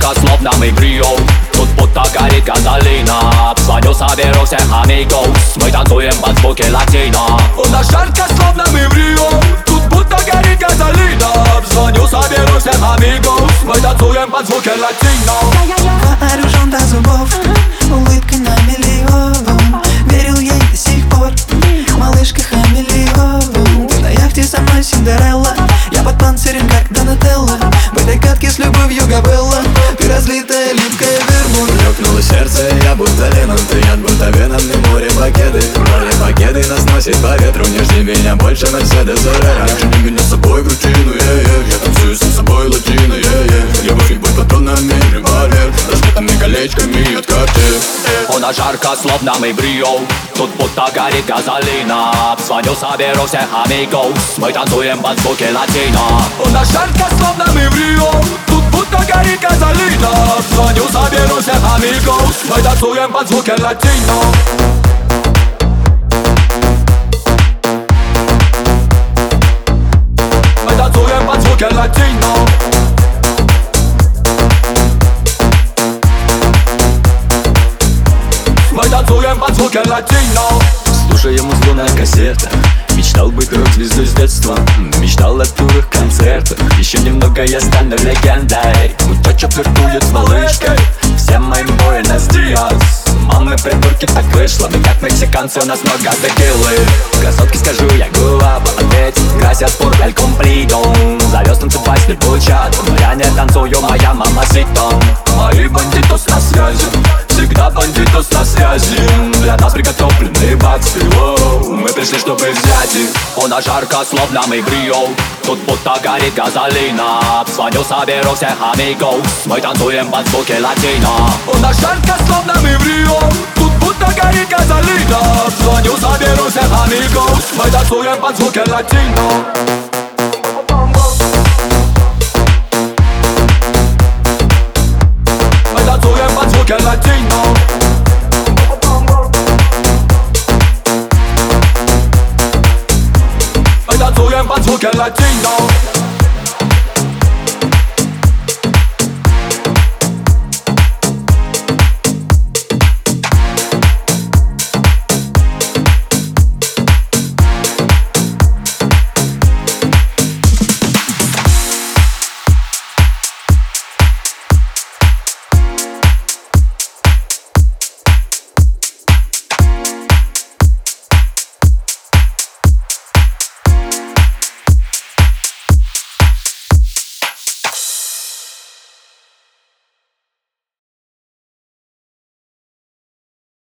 жарко, словно мы в Рио. Тут будто горит газолина. Звоню, соберу всех амигос. Мы танцуем под звуки латино. У нас жарко, словно мы в Рио. Тут будто горит газолина. Звоню, соберу всех амигос. Мы танцуем под звуки латино. Вооружен до зубов, улыбка на миллион. Верил ей до сих пор, малышка хамелеон. Ты на яхте со мной, Синдерелла. Я под панцирем, как Донателло. В этой катке с любовью Габелла. Ты разлитая, липкая вербун. Ёкнуло сердце, я будто Леннон. Ты от будто Веном, и море пакеты нас носит по ветру. Не жди меня больше, Мерседес Орера. Жди меня с собой в рутину, я танцую с собой латино, я бы фиг патронами, револьвер, разбитыми колечками от Cartier. У нас жарко, словно мы в Рио. Тут будто горит газолина. Звоню, соберу всех амигос. Мы танцуем под звуки латино. У нас жарко, словно мы в Рио. Тут будто горит газолина. Звоню, соберу всех амигос. Мы танцуем под звуки латино. Мы танцуем под звуки латино. Мы танцуем под звуки латино. Слушая музло на кассетах. Мечтал быть рок-звездой с детства. Мечтал о турах, концертах. Еще немного я стану легендой. Мучачо флиртует с малышкой. Всем моим буэнос диас. Мамы придурки, так вышло. Мы как мексиканцы, у нас много текилы. Красотки, скажу я гуаба. Ответь, gracias por el cumplido. Зовёт танцевать не получат. Но я не танцую, моя мамасито. Мои бандитос на связи. Всегда бандитос на связи. Для нас приготовлены баксы. Мы пришли, чтобы взять их. У нас жарко, словно мы в Рио. Тут будто горит газолина. Звоню, соберу всех амигос. Мы танцуем под звуки латино. У нас жарко, словно мы в Рио. Тут будто горит газолина. Звоню, соберу всех амигос. Мы танцуем под звуки латино.